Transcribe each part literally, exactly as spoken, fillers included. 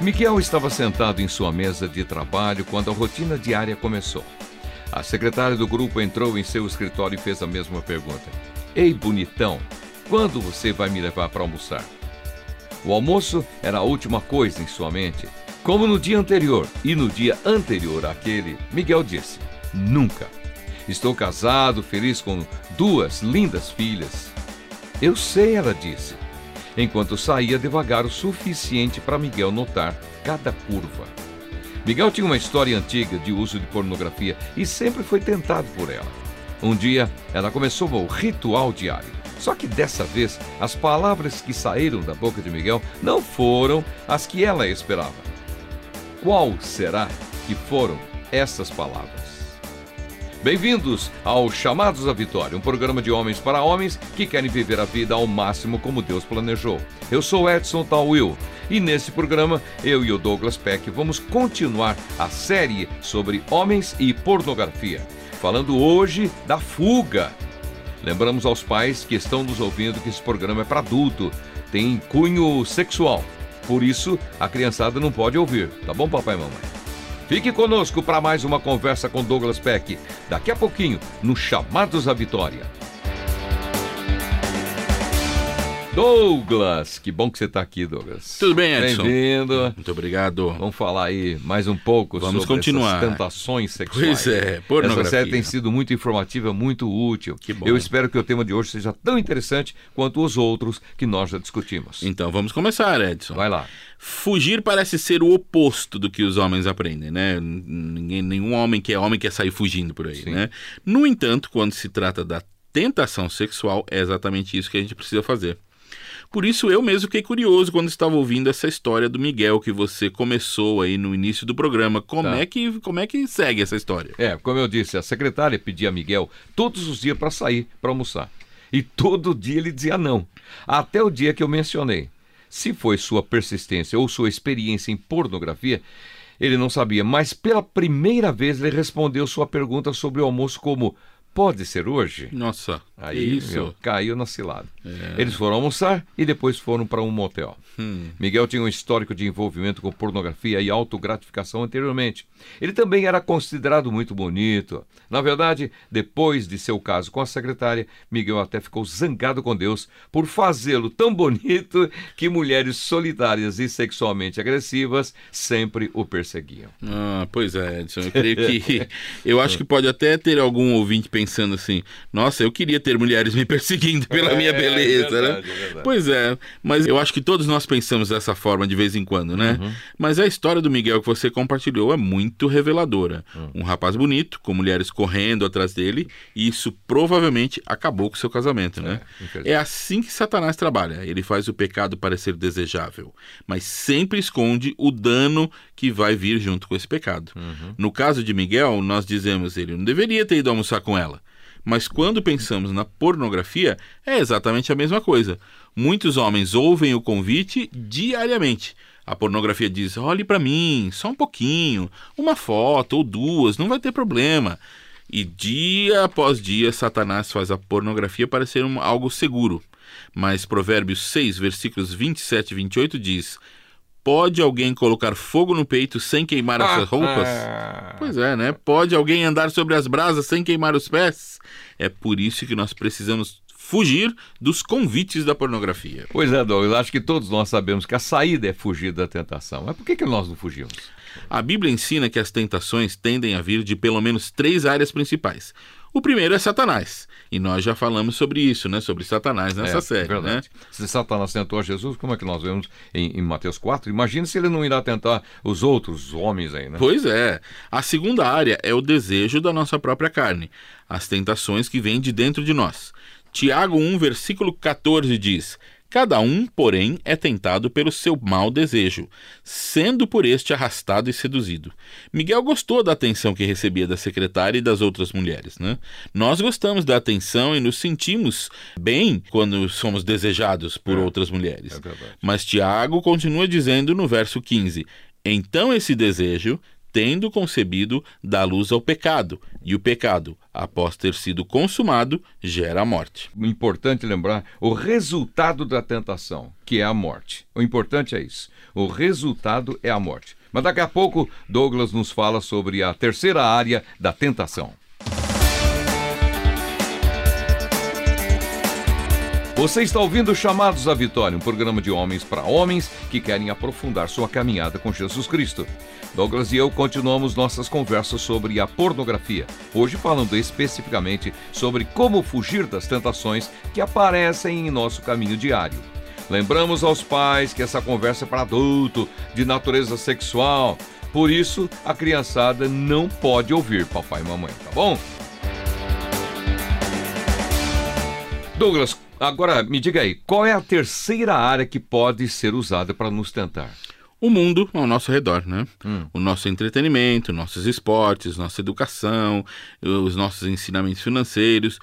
Miguel estava sentado em sua mesa de trabalho quando a rotina diária começou. A secretária do grupo entrou em seu escritório e fez a mesma pergunta. Ei, bonitão, quando você vai me levar para almoçar? O almoço era a última coisa em sua mente. Como no dia anterior e no dia anterior àquele, Miguel disse, nunca. Estou casado, feliz com duas lindas filhas. Eu sei, ela disse, enquanto saía devagar o suficiente para Miguel notar cada curva. Miguel tinha uma história antiga de uso de pornografia e sempre foi tentado por ela. Um dia, ela começou o ritual diário. Só que dessa vez, as palavras que saíram da boca de Miguel não foram as que ela esperava. Qual será que foram essas palavras? Bem-vindos ao Chamados à Vitória, um programa de homens para homens que querem viver a vida ao máximo como Deus planejou. Eu sou Edson Tawil e nesse programa, eu e o Douglas Peck vamos continuar a série sobre homens e pornografia, falando hoje da fuga. Lembramos aos pais que estão nos ouvindo que esse programa é para adulto, tem cunho sexual, por isso a criançada não pode ouvir, tá bom, papai e mamãe? Fique conosco para mais uma conversa com Douglas Peck, daqui a pouquinho, no Chamados à Vitória. Douglas, que bom que você está aqui, Douglas. Tudo bem, Edson? Bem-vindo. Muito obrigado. Vamos falar aí mais um pouco Vamos sobre continuar. essas tentações sexuais. Pois é, pornografia. Essa série tem sido muito informativa, muito útil. Que bom. Eu espero que o tema de hoje seja tão interessante quanto os outros que nós já discutimos. Então vamos começar, Edson. Vai lá. Fugir parece ser o oposto do que os homens aprendem, né? Ninguém, nenhum homem que é homem quer sair fugindo por aí, Sim. né? No entanto, quando se trata da tentação sexual, é exatamente isso que a gente precisa fazer. Por isso eu mesmo fiquei curioso quando estava ouvindo essa história do Miguel que você começou aí no início do programa. Como, Tá. é, que, como é que segue essa história? É, como eu disse, a secretária pedia a Miguel todos os dias para sair, para almoçar. E todo dia ele dizia não. Até o dia que eu mencionei. Se foi sua persistência ou sua experiência em pornografia, ele não sabia. Mas pela primeira vez ele respondeu sua pergunta sobre o almoço como, pode ser hoje? Nossa, Aí, isso. meu, caiu na cilada. É. Eles foram almoçar e depois foram para um motel. Hum. Miguel tinha um histórico de envolvimento com pornografia e autogratificação anteriormente. Ele também era considerado muito bonito. Na verdade, depois de seu caso com a secretária, Miguel até ficou zangado com Deus por fazê-lo tão bonito que mulheres solitárias e sexualmente agressivas sempre o perseguiam. Ah, pois é, Edson, eu creio que... eu acho que pode até ter algum ouvinte pensando assim, nossa, eu queria ter mulheres me perseguindo pela É, minha beleza, é verdade, né? é verdade. Pois é, mas eu acho que todos nós pensamos dessa forma de vez em quando, né? Uhum. Mas a história do Miguel que você compartilhou é muito reveladora. Uhum. Um rapaz bonito, com mulheres correndo atrás dele, e isso provavelmente acabou com o seu casamento, né? infelizmente. É assim que Satanás trabalha. Ele faz o pecado parecer desejável, mas sempre esconde o dano que vai vir junto com esse pecado. Uhum. No caso de Miguel, nós dizemos ele não deveria ter ido almoçar com ela. Mas quando pensamos na pornografia, é exatamente a mesma coisa. Muitos homens ouvem o convite diariamente. A pornografia diz, olhe para mim, só um pouquinho, uma foto ou duas, não vai ter problema. E dia após dia, Satanás faz a pornografia parecer um, algo seguro. Mas Provérbios seis, versículos vinte e sete e vinte e oito diz... Pode alguém colocar fogo no peito sem queimar as suas roupas? Pois é, né? Pode alguém andar sobre as brasas sem queimar os pés? É por isso que nós precisamos fugir dos convites da pornografia. Pois é, Douglas, acho que todos nós sabemos que a saída é fugir da tentação. Mas por que, que nós não fugimos? A Bíblia ensina que as tentações tendem a vir de pelo menos três áreas principais. O primeiro é Satanás. E nós já falamos sobre isso, né? Sobre Satanás nessa é, série, é verdade. né? Se Satanás tentou a Jesus, como é que nós vemos em, em Mateus quatro? Imagina se ele não irá tentar os outros homens aí, né? Pois é. A segunda área é o desejo da nossa própria carne. As tentações que vêm de dentro de nós. Tiago um, versículo catorze diz... Cada um, porém, é tentado pelo seu mau desejo, sendo por este arrastado e seduzido. Miguel gostou da atenção que recebia da secretária e das outras mulheres, né? Nós gostamos da atenção e nos sentimos bem quando somos desejados por É, outras mulheres. é verdade. Mas Tiago continua dizendo no verso quinze, então esse desejo tendo concebido, dá luz ao pecado, e o pecado, após ter sido consumado, gera a morte. Importante lembrar o resultado da tentação, que é a morte. O importante é isso. O resultado é a morte. Mas daqui a pouco, Douglas nos fala sobre a terceira área da tentação. Você está ouvindo Chamados à Vitória, um programa de homens para homens que querem aprofundar sua caminhada com Jesus Cristo. Douglas e eu continuamos nossas conversas sobre a pornografia, hoje falando especificamente sobre como fugir das tentações que aparecem em nosso caminho diário. Lembramos aos pais que essa conversa é para adulto, de natureza sexual, por isso a criançada não pode ouvir papai e mamãe, tá bom? Douglas, agora me diga aí, qual é a terceira área que pode ser usada para nos tentar? O mundo ao nosso redor, né? Hum. O nosso entretenimento, nossos esportes, nossa educação, os nossos ensinamentos financeiros,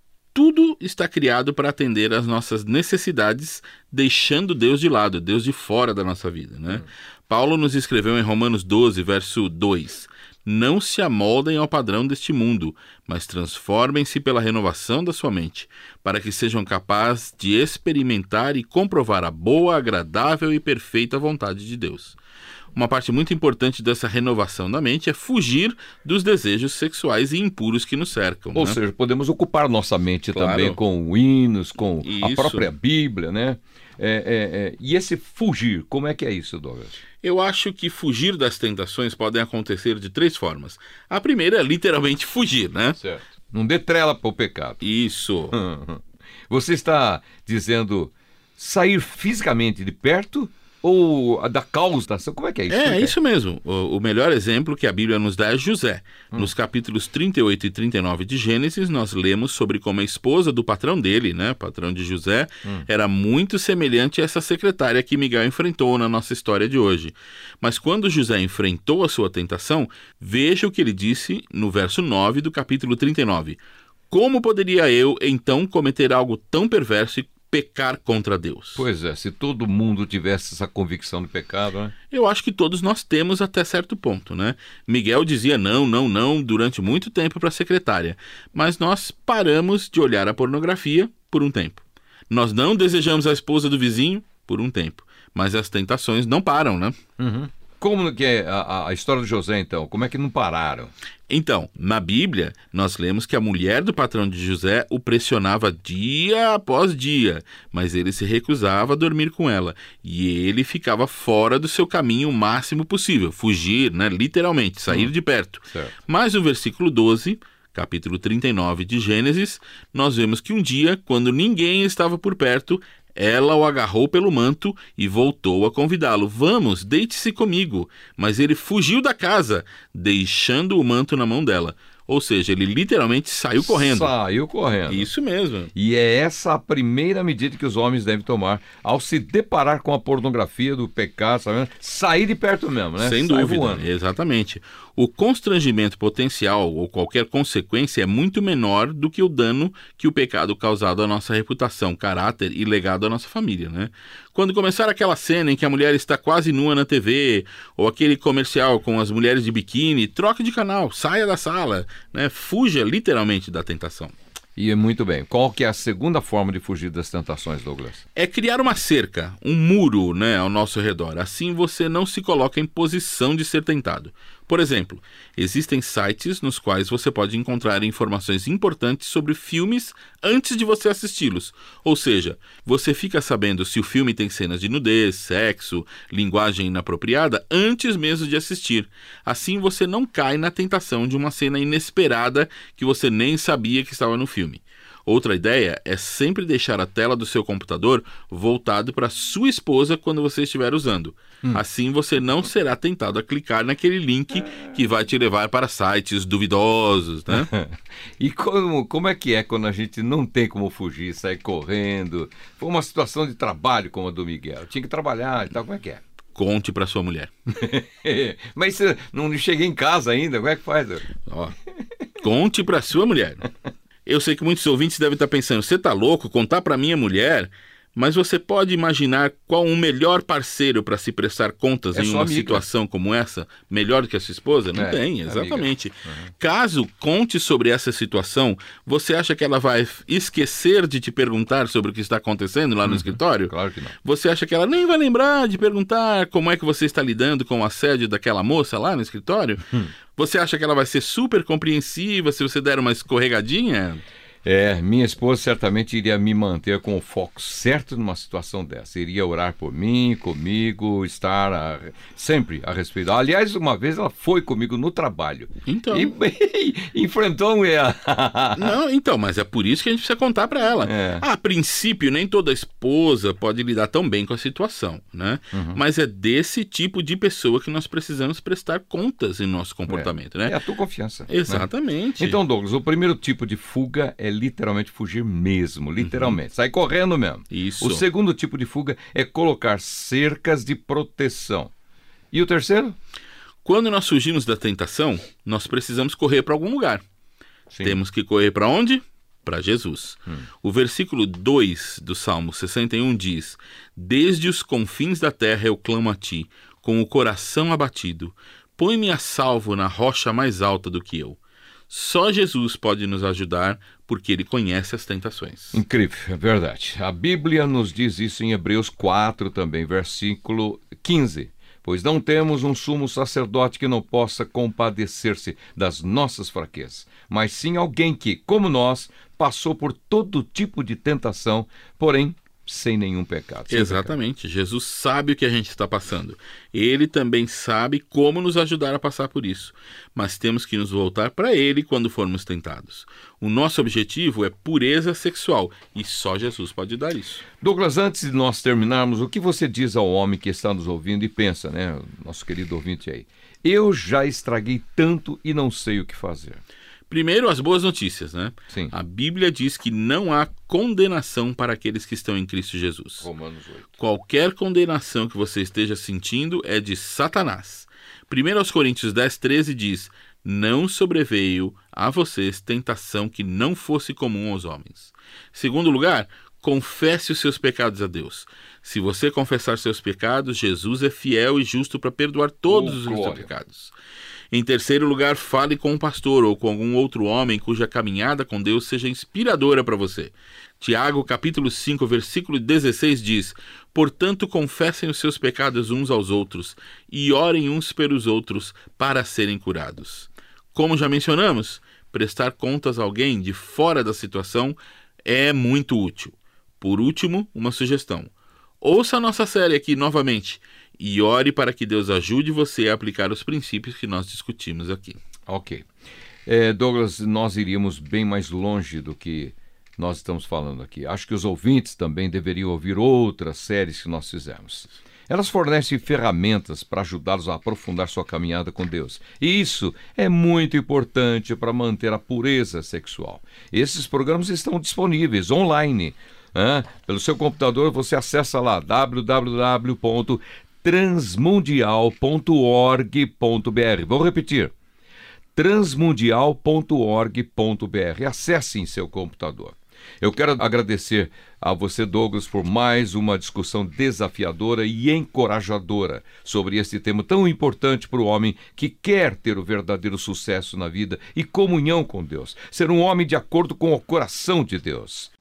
tudo está criado para atender às nossas necessidades, deixando Deus de lado, Deus de fora da nossa vida, né? Hum. Paulo nos escreveu em Romanos doze, verso dois: não se amoldem ao padrão deste mundo, mas transformem-se pela renovação da sua mente, para que sejam capazes de experimentar e comprovar a boa, agradável e perfeita vontade de Deus. Uma parte muito importante dessa renovação da mente é fugir dos desejos sexuais e impuros que nos cercam. Ou né? seja, podemos ocupar nossa mente Claro. também com hinos, com a Isso. própria Bíblia, né? É, é, é. E esse fugir, como é que é isso, Douglas? Eu acho que fugir das tentações podem acontecer de três formas. A primeira é literalmente fugir, né? Certo. Não dê trela para o pecado. Isso. Você está dizendo sair fisicamente de perto ou da causa? Como é que é isso? É, é isso mesmo. O, o melhor exemplo que a Bíblia nos dá é José. Hum. Nos capítulos trinta e oito e trinta e nove de Gênesis, nós lemos sobre como a esposa do patrão dele, né, patrão de José, hum. era muito semelhante a essa secretária que Miguel enfrentou na nossa história de hoje. Mas quando José enfrentou a sua tentação, veja o que ele disse no verso nove do capítulo trinta e nove. Como poderia eu, então, cometer algo tão perverso e pecar contra Deus? Pois é, se todo mundo tivesse essa convicção de pecado, né? Eu acho que todos nós temos até certo ponto, né? Miguel dizia não, não, não durante muito tempo para a secretária, mas nós paramos de olhar a pornografia por um tempo. Nós não desejamos a esposa do vizinho por um tempo, mas as tentações não param, né? Uhum. Como que é a, a história de José, então? Como é que não pararam? Então, na Bíblia, nós lemos que a mulher do patrão de José o pressionava dia após dia, mas ele se recusava a dormir com ela, e ele ficava fora do seu caminho o máximo possível, fugir, né, literalmente, sair hum. de perto. Certo. Mas no versículo doze, capítulo trinta e nove de Gênesis, nós vemos que um dia, quando ninguém estava por perto, ela o agarrou pelo manto e voltou a convidá-lo. Vamos, deite-se comigo. Mas ele fugiu da casa, deixando o manto na mão dela. Ou seja, ele literalmente saiu correndo. Saiu correndo. Isso mesmo. E é essa a primeira medida que os homens devem tomar ao se deparar com a pornografia do pecado, sabe? Sair de perto mesmo, né? Sem Sai dúvida, voando. Exatamente. O constrangimento potencial ou qualquer consequência é muito menor do que o dano que o pecado causado à nossa reputação, caráter e legado à nossa família, né? Quando começar aquela cena em que a mulher está quase nua na T V, ou aquele comercial com as mulheres de biquíni, troque de canal, saia da sala, né? Fuja literalmente da tentação. E muito bem. Qual que é a segunda forma de fugir das tentações, Douglas? É criar uma cerca, um muro, né, ao nosso redor. Assim você não se coloca em posição de ser tentado. Por exemplo, existem sites nos quais você pode encontrar informações importantes sobre filmes antes de você assisti-los. Ou seja, você fica sabendo se o filme tem cenas de nudez, sexo, linguagem inapropriada antes mesmo de assistir. Assim você não cai na tentação de uma cena inesperada que você nem sabia que estava no filme. Outra ideia é sempre deixar a tela do seu computador voltado para sua esposa quando você estiver usando. Hum. Assim você não será tentado a clicar naquele link que vai te levar para sites duvidosos, né? E como, como é que é quando a gente não tem como fugir, sair correndo? Foi uma situação de trabalho como a do Miguel. Tinha que trabalhar e tal, como é que é? Conte para sua mulher. Mas você não cheguei em casa ainda, como é que faz? Ó, conte para sua mulher. Eu sei que muitos ouvintes devem estar pensando, você tá louco contar para minha mulher? Mas você pode imaginar qual um melhor parceiro para se prestar contas É em sua uma amiga. situação como essa? Melhor do que a sua esposa? Não É, tem, é exatamente. Uhum. Caso conte sobre essa situação, você acha que ela vai esquecer de te perguntar sobre o que está acontecendo lá no Uhum. escritório? Claro que não. Você acha que ela nem vai lembrar de perguntar como é que você está lidando com o assédio daquela moça lá no escritório? Hum. Você acha que ela vai ser super compreensiva se você der uma escorregadinha? É, minha esposa certamente iria me manter com o foco certo numa situação dessa. Iria orar por mim, comigo, estar a, sempre a respeitar. Aliás, uma vez ela foi comigo no trabalho. Então. E, e enfrentou um... Não, então, mas é por isso que a gente precisa contar pra ela. É. A princípio, nem toda esposa pode lidar tão bem com a situação, né? Uhum. Mas é desse tipo de pessoa que nós precisamos prestar contas em nosso comportamento, É né? a tua confiança. né? Exatamente. Então, Douglas, o primeiro tipo de fuga é literalmente fugir mesmo, literalmente. Sai correndo mesmo. Isso. O segundo tipo de fuga é colocar cercas de proteção. E o terceiro? Quando nós fugimos da tentação, nós precisamos correr para algum lugar. Sim. Temos que correr para onde? Para Jesus. Hum. O versículo dois do Salmo sessenta e um diz: Desde os confins da terra eu clamo a ti, com o coração abatido. Põe-me a salvo na rocha mais alta do que eu. Só Jesus pode nos ajudar, porque ele conhece as tentações. Incrível, é verdade. A Bíblia nos diz isso em Hebreus quatro também, versículo quinze. Pois não temos um sumo sacerdote que não possa compadecer-se das nossas fraquezas, mas sim alguém que, como nós, passou por todo tipo de tentação, porém sem nenhum pecado. Sem Exatamente. Pecado. Jesus sabe o que a gente está passando. Ele também sabe como nos ajudar a passar por isso. Mas temos que nos voltar para ele quando formos tentados. O nosso objetivo é pureza sexual e só Jesus pode dar isso. Douglas, antes de nós terminarmos, o que você diz ao homem que está nos ouvindo e pensa, né, nosso querido ouvinte aí? Eu já estraguei tanto e não sei o que fazer. Primeiro, as boas notícias, né? Sim. A Bíblia diz que não há condenação para aqueles que estão em Cristo Jesus. Romanos oito. Qualquer condenação que você esteja sentindo é de Satanás. primeiro aos Coríntios dez, treze diz: Não sobreveio a vocês tentação que não fosse comum aos homens. Segundo lugar, confesse os seus pecados a Deus. Se você confessar seus pecados, Jesus é fiel e justo para perdoar todos Oh, os seus glória. pecados. Em terceiro lugar, fale com um pastor ou com algum outro homem cuja caminhada com Deus seja inspiradora para você. Tiago, capítulo cinco, versículo dezesseis diz: Portanto, confessem os seus pecados uns aos outros e orem uns pelos outros para serem curados. Como já mencionamos, prestar contas a alguém de fora da situação é muito útil. Por último, uma sugestão. Ouça a nossa série aqui novamente e ore para que Deus ajude você a aplicar os princípios que nós discutimos aqui. Ok. É, Douglas, nós iríamos bem mais longe do que nós estamos falando aqui. Acho que os ouvintes também deveriam ouvir outras séries que nós fizemos. Elas fornecem ferramentas para ajudá-los a aprofundar sua caminhada com Deus. E isso é muito importante para manter a pureza sexual. Esses programas estão disponíveis online. Hein? Pelo seu computador, você acessa lá w w w ponto transmundial ponto org ponto b r. Vou repetir. transmundial ponto org ponto b r. Acesse em seu computador. Eu quero agradecer a você, Douglas, por mais uma discussão desafiadora e encorajadora sobre este tema tão importante para o homem que quer ter o verdadeiro sucesso na vida e comunhão com Deus. Ser um homem de acordo com o coração de Deus.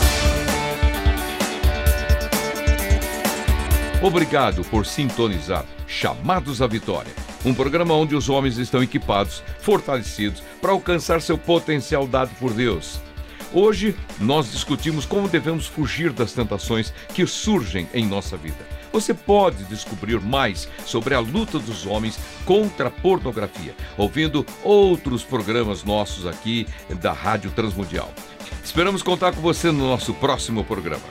Obrigado por sintonizar Chamados à Vitória, um programa onde os homens estão equipados, fortalecidos, para alcançar seu potencial dado por Deus. Hoje, nós discutimos como devemos fugir das tentações que surgem em nossa vida. Você pode descobrir mais sobre a luta dos homens contra a pornografia, ouvindo outros programas nossos aqui da Rádio Transmundial. Esperamos contar com você no nosso próximo programa.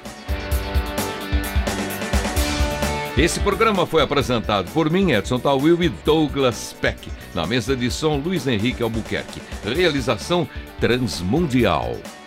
Esse programa foi apresentado por mim, Edson Tawil e Douglas Peck. Na mesa de som, Luiz Henrique Albuquerque. Realização Transmundial.